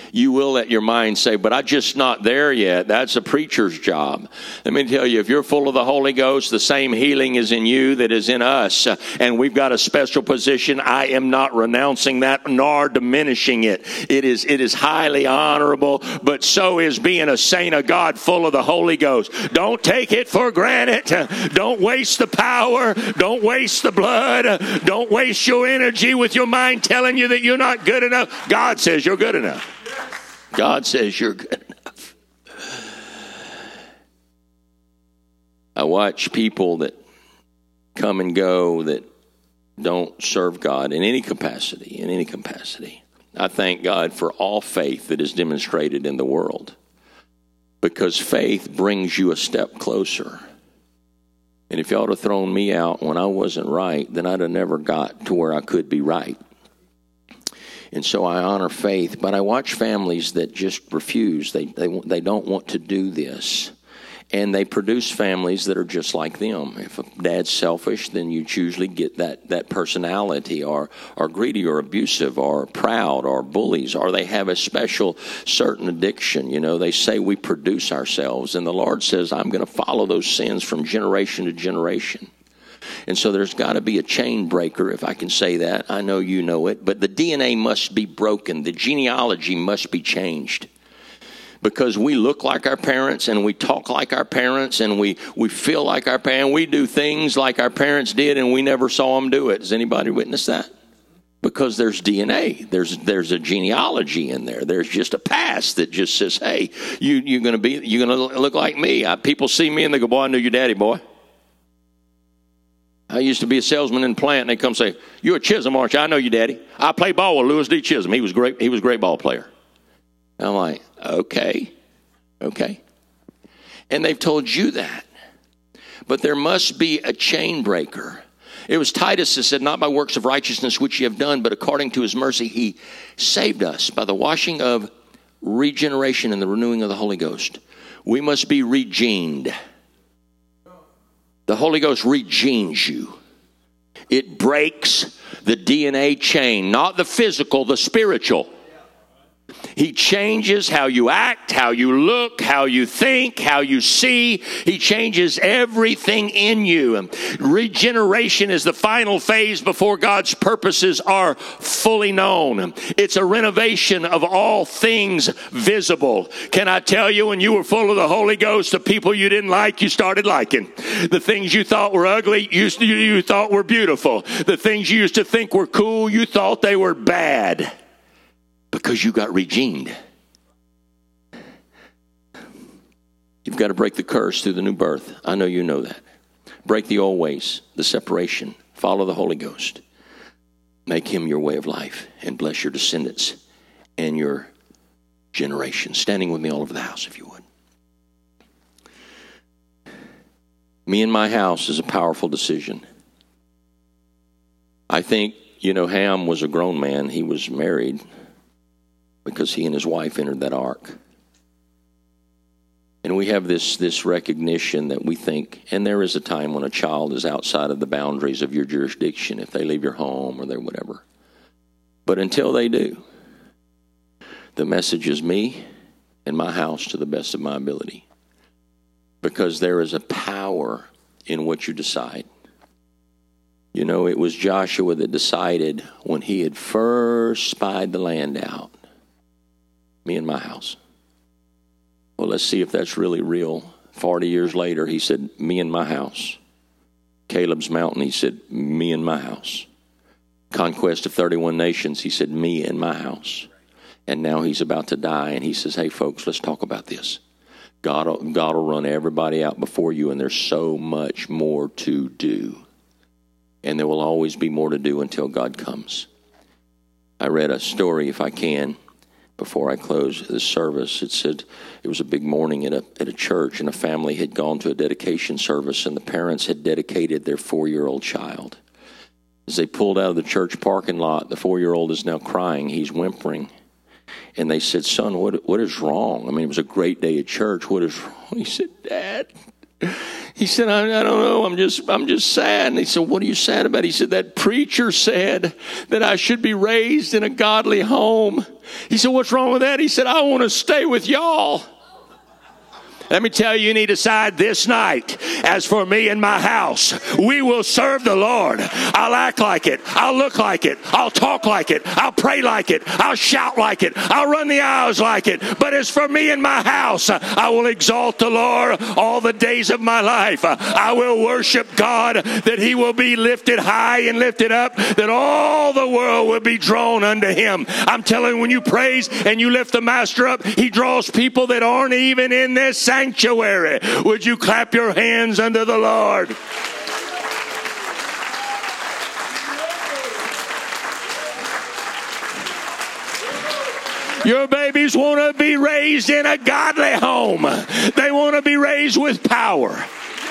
you will let your mind say, but I'm just not there yet. That's a preacher's job. Let me tell you, if you're full of the Holy Ghost, the same healing is in you that is in us. And we've got a special position. I am not renouncing that nor diminishing it. It is, it is highly honorable, but so is being a saint of God full of the Holy Ghost. Don't take it for granted. Don't waste the power. Don't waste the blood. Don't waste your energy with your mind telling you that you're not good enough. God says you're good enough. God says you're good enough. I watch people that come and go that don't serve God in any capacity, in any capacity. I thank God for all faith that is demonstrated in the world, because faith brings you a step closer. And if y'all would have thrown me out when I wasn't right, then I'd have never got to where I could be right. And so I honor faith, but I watch families that just refuse. They, they, they don't want to do this. And they produce families that are just like them. If a dad's selfish, then you usually get that, that personality, or, or greedy or abusive or proud or bullies, or they have a special certain addiction. You know, they say we produce ourselves. And the Lord says, I'm going to follow those sins from generation to generation. And so there's got to be a chain breaker, if I can say that. I know you know it. But the D N A must be broken. The genealogy must be changed. Because we look like our parents, and we talk like our parents, and we, we feel like our parents. We do things like our parents did, and we never saw them do it. Does anybody witness that? Because there's D N A. There's there's a genealogy in there. There's just a past that just says, hey, you, you're going to be you're going to look like me. I, people see me, and they go, boy, I knew your daddy, boy. I used to be a salesman in the plant, and they come say, you're a Chisholm, aren't you? I know you, Daddy. I play ball with Lewis D. Chisholm. He was great. He was a great ball player. And I'm like, okay, okay. And they've told you that. But there must be a chain breaker. It was Titus that said, not by works of righteousness which ye have done, but according to his mercy he saved us by the washing of regeneration and the renewing of the Holy Ghost. We must be regened. The Holy Ghost regenes you. It breaks the D N A chain, not the physical, the spiritual. He changes how you act, how you look, how you think, how you see. He changes everything in you. Regeneration is the final phase before God's purposes are fully known. It's a renovation of all things visible. Can I tell you, when you were full of the Holy Ghost, the people you didn't like, you started liking. The things you thought were ugly, you, you thought were beautiful. The things you used to think were cool, you thought they were bad. Because you got regened. You've got to break the curse through the new birth. I know you know that. Break the old ways, the separation. Follow the Holy Ghost. Make him your way of life, and bless your descendants and your generation. Standing with me all over the house, if you would. Me and my house is a powerful decision. I think, you know, Ham was a grown man. He was married because he and his wife entered that ark. And we have this, this recognition that we think, and there is a time when a child is outside of the boundaries of your jurisdiction, if they leave your home or they're whatever. But until they do, the message is me and my house to the best of my ability. Because there is a power in what you decide. You know, it was Joshua that decided when he had first spied the land out, me and my house. Well, let's see if that's really real. Forty years later, he said, me and my house. Caleb's mountain, he said, me and my house. Conquest of thirty-one nations, he said, me and my house. And now he's about to die, and he says, hey, folks, let's talk about this. God will, God will run everybody out before you, and there's so much more to do. And there will always be more to do until God comes. I read a story, if I can, before I close this service. It said it was a big morning at a, at a church, and a family had gone to a dedication service, and the parents had dedicated their four-year-old child. As they pulled out of the church parking lot, the four-year-old is now crying. He's whimpering. And they said, son, what what is wrong? I mean, it was a great day at church. What is wrong? He said, Dad, He said, I, I don't know, I'm just I'm just sad. And he said, what are you sad about? He said, that preacher said that I should be raised in a godly home. He said, what's wrong with that? He said, I want to stay with y'all. Let me tell you, you need to decide this night. As for me and my house, we will serve the Lord. I'll act like it. I'll look like it. I'll talk like it. I'll pray like it. I'll shout like it. I'll run the aisles like it. But as for me and my house, I will exalt the Lord all the days of my life. I will worship God, that he will be lifted high and lifted up, that all the world will be drawn unto him. I'm telling you, when you praise and you lift the master up, he draws people that aren't even in this sanctuary. Sanctuary. Would you clap your hands unto the Lord? Your babies want to be raised in a godly home. They want to be raised with power.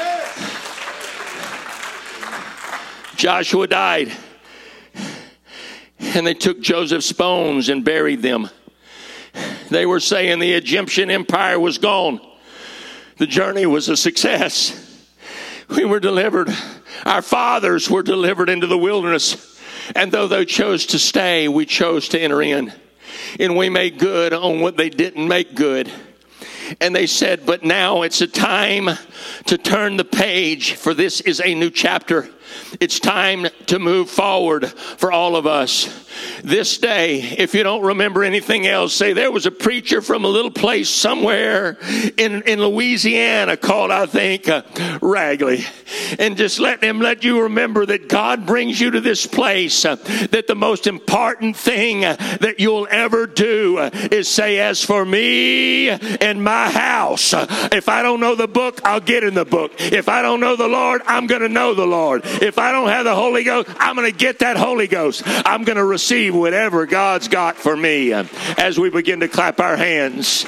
Joshua died, and they took Joseph's bones and buried them. They were saying the Egyptian empire was gone. The journey was a success. We were delivered. Our fathers were delivered into the wilderness. And though they chose to stay, we chose to enter in. And we made good on what they didn't make good. And they said, but now it's a time to turn the page, for this is a new chapter. It's time to move forward for all of us. This day, if you don't remember anything else, say there was a preacher from a little place somewhere in, in Louisiana called, I think, uh, Ragley. And just let them let you remember that God brings you to this place, uh, that the most important thing uh, that you'll ever do uh, is say, as for me and my house, uh, if I don't know the book, I'll get in the book. If I don't know the Lord, I'm going to know the Lord. If I don't have the Holy Ghost, I'm going to get that Holy Ghost. I'm going to receive whatever God's got for me. As we begin to clap our hands.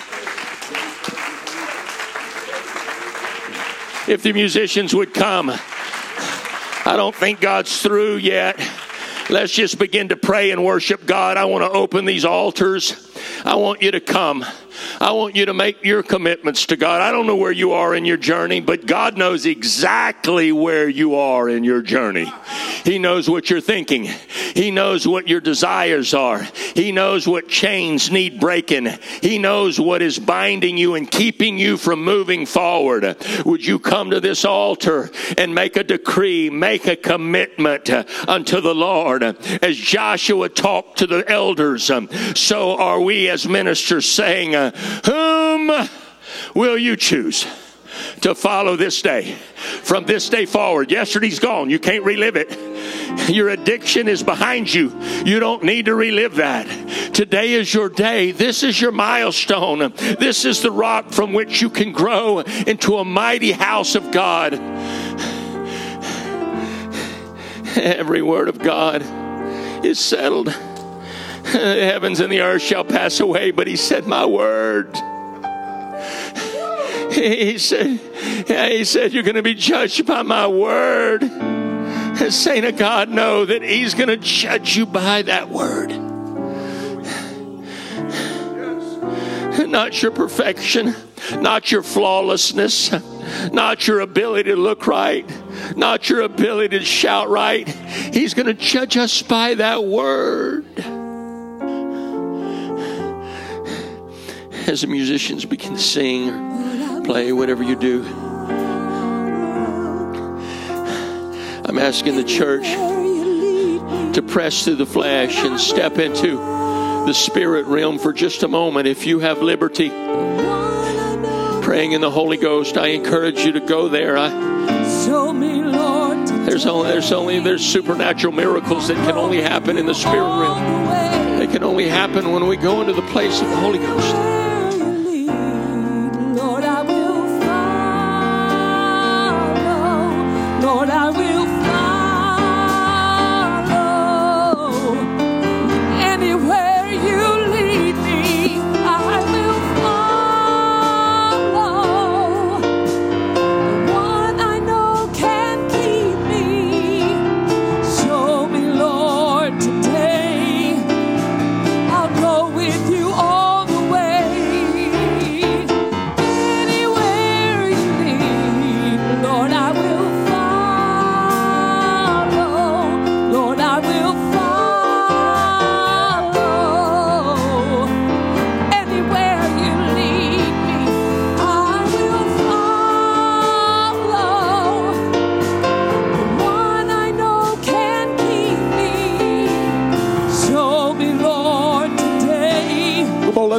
If the musicians would come. I don't think God's through yet. Let's just begin to pray and worship God. I want to open these altars. I want you to come. I want you to make your commitments to God. I don't know where you are in your journey, but God knows exactly where you are in your journey. He knows what you're thinking. He knows what your desires are. He knows what chains need breaking. He knows what is binding you and keeping you from moving forward. Would you come to this altar and make a decree, make a commitment unto the Lord? As Joshua talked to the elders, so are we as ministers saying, whom will you choose to follow this day? From this day forward. Yesterday's gone. You can't relive it. Your addiction is behind you. You don't need to relive that. Today is your day. This is your milestone. This is the rock from which you can grow into a mighty house of God. Every word of God is settled. The heavens and the earth shall pass away, but he said, my word. He said, he said, you're going to be judged by my word. And saint of God, know that he's going to judge you by that word. Not your perfection, not your flawlessness, not your ability to look right, not your ability to shout right. He's going to judge us by that word. As the musicians begin to sing or play, whatever you do, I'm asking the church to press through the flesh and step into the spirit realm for just a moment. If you have liberty praying in the Holy Ghost, I encourage you to go there. I, there's only there's only there's supernatural miracles that can only happen in the spirit realm. They can only happen when we go into the place of the Holy Ghost. Lord, I will follow. Lord, I will follow. Anywhere you lead me, I will follow. The one I know can keep me. Show me, Lord, today. I'll go with you all the way.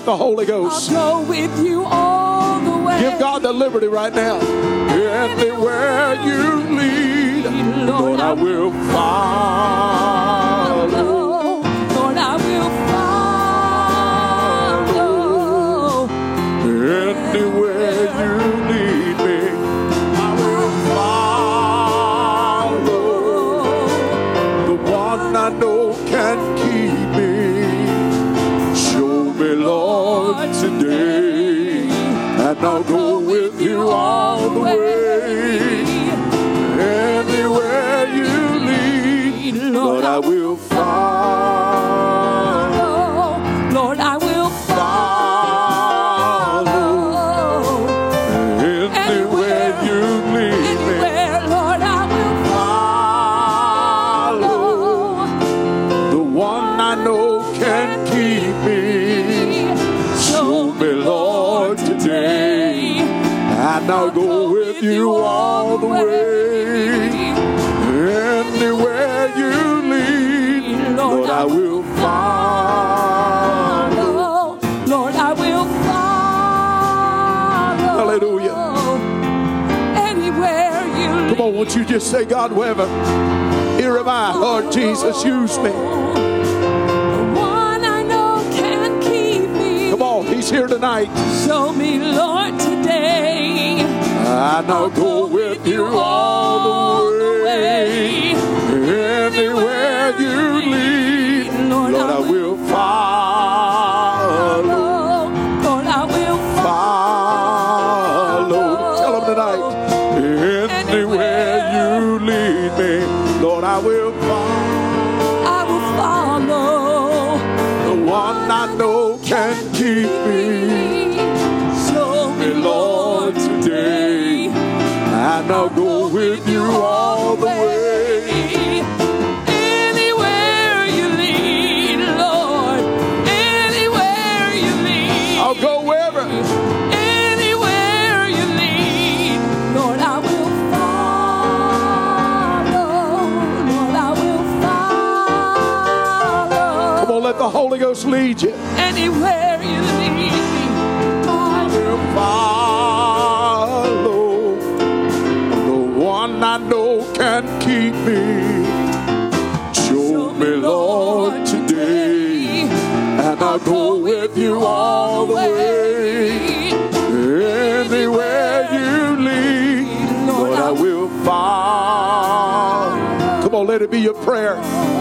let the Holy Ghost. I'll go with you all the way. Give God the liberty right now. Anywhere you lead, Lord, I will follow. Lord, I will follow. Anywhere you lead me, I will follow. The one I know can keep me. Show me, Lord, today, and I'll go with you all the way. Anywhere you lead, Lord, I will follow. Lord, I will follow. Anywhere you lead me, Lord, I will follow. The one I know can keep me. Show me, Lord, today, and I'll go with you all the way. Anywhere you lead, Lord, I will follow. Lord, I will follow. Hallelujah. Anywhere you Come on, won't you just say, God, wherever, here am I, Lord Jesus, use me. The one I know can keep me. Come on, He's here tonight. Show me, Lord, today. And I'll go with you all the way. Anywhere you lead, Lord, I will follow. Lord, I will Follow. Tell them tonight. Anywhere you lead me, Lord, I will follow. I will follow. The one I know can keep me. Show me, Lord, today, and I'll go with you all the way. Anywhere you lead, Lord. Anywhere you lead. I'll go wherever. Anywhere you lead, Lord, I will follow. Lord, I will follow. Come on, let the Holy Ghost lead you. Anywhere you lead me, I will Follow. The one I know can keep me. Show me, Lord, today, and I'll go with you all the way. Anywhere you lead, Lord, I will follow. Come on, let it be your prayer.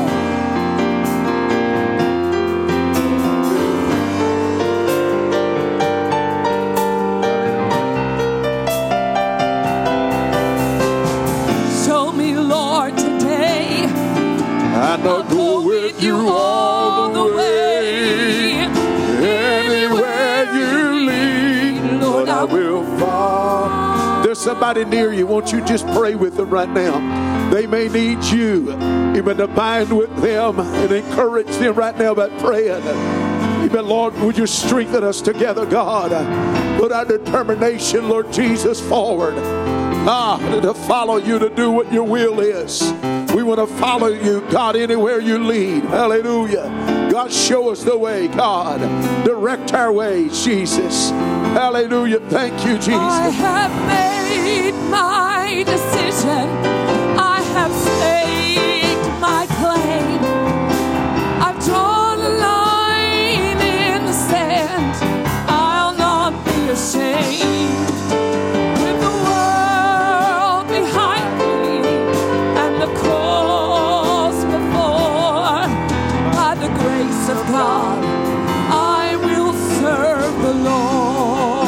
show me, Lord, today. And I'll go with you all the way. Anywhere you lead, Lord, I will follow. There's somebody near you. Won't you just pray with them right now? They may need you even to bind with them and encourage them right now by praying. Amen. Lord, would you strengthen us together, God? Put our determination, Lord Jesus, forward. Ah, to follow you, to do what your will is. We want to follow you, God, anywhere you lead. Hallelujah. God, show us the way, God. Direct our ways, Jesus. Hallelujah. Thank you, Jesus. I have made my decision. I have staked my claim. I've drawn a line in the sand. I'll not be ashamed. With the world behind me and the cross before, by the grace of God, I will serve the Lord.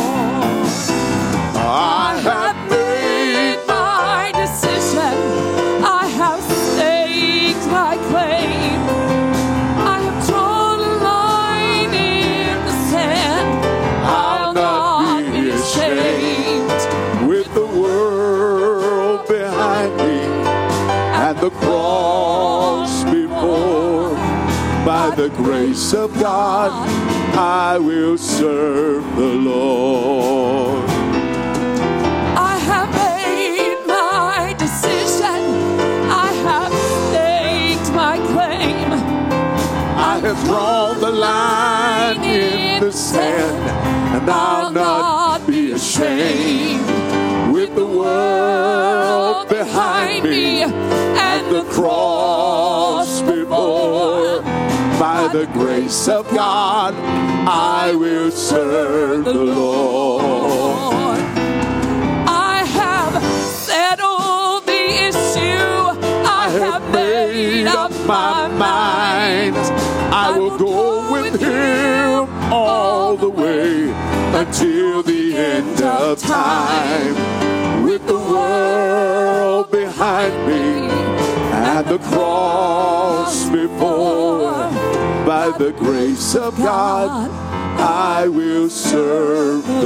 I have made my decision. I have staked my claim. I have drawn a line in the sand. I'll not be ashamed. with the world behind me and the cross before. By the grace of God, I will serve the Lord. I have made my decision. I have staked my claim. I have drawn the line in the will stand, and I'll not be ashamed. With the world behind me and the cross before, by the grace of God, I will serve the Lord. I have settled the issue. I have made up my mind. I will go with Him all the way until the end of time. With the world behind me and the cross before, by the grace of God, I will serve the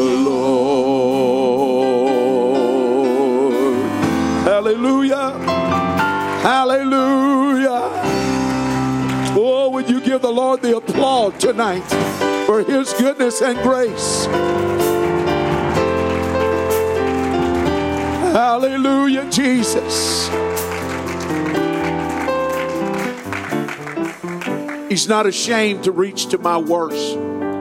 Lord. Hallelujah. Hallelujah. Oh, would you give the Lord the applause tonight for His goodness and grace? Hallelujah, Jesus. He's not ashamed to reach to my worst,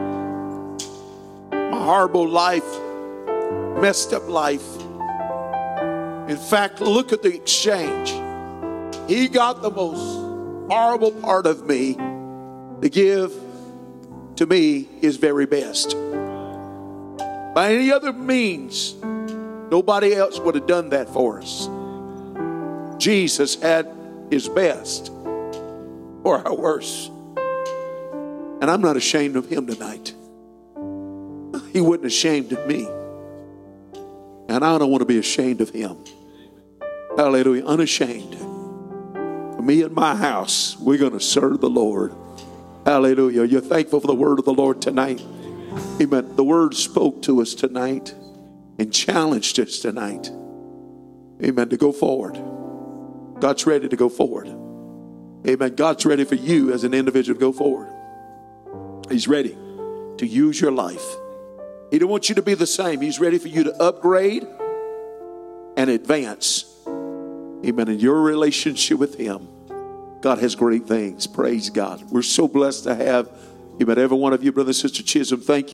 my horrible life, messed up life. In fact, look at the exchange. He got the most horrible part of me to give to me His very best. By any other means, nobody else would have done that for us. Jesus had His best for our worst. And I'm not ashamed of Him tonight. He wasn't ashamed of me. And I don't want to be ashamed of Him. Hallelujah. Unashamed. For me and my house, we're going to serve the Lord. Hallelujah. You're thankful for the word of the Lord tonight. Amen. The word spoke to us tonight and challenged us tonight. Amen. To go forward. God's ready to go forward. Amen. God's ready for you as an individual to go forward. He's ready to use your life. He don't want you to be the same. He's ready for you to upgrade and advance. Amen. In your relationship with Him, God has great things. Praise God. We're so blessed to have, amen, every one of you, Brother and Sister Chisholm. Thank you.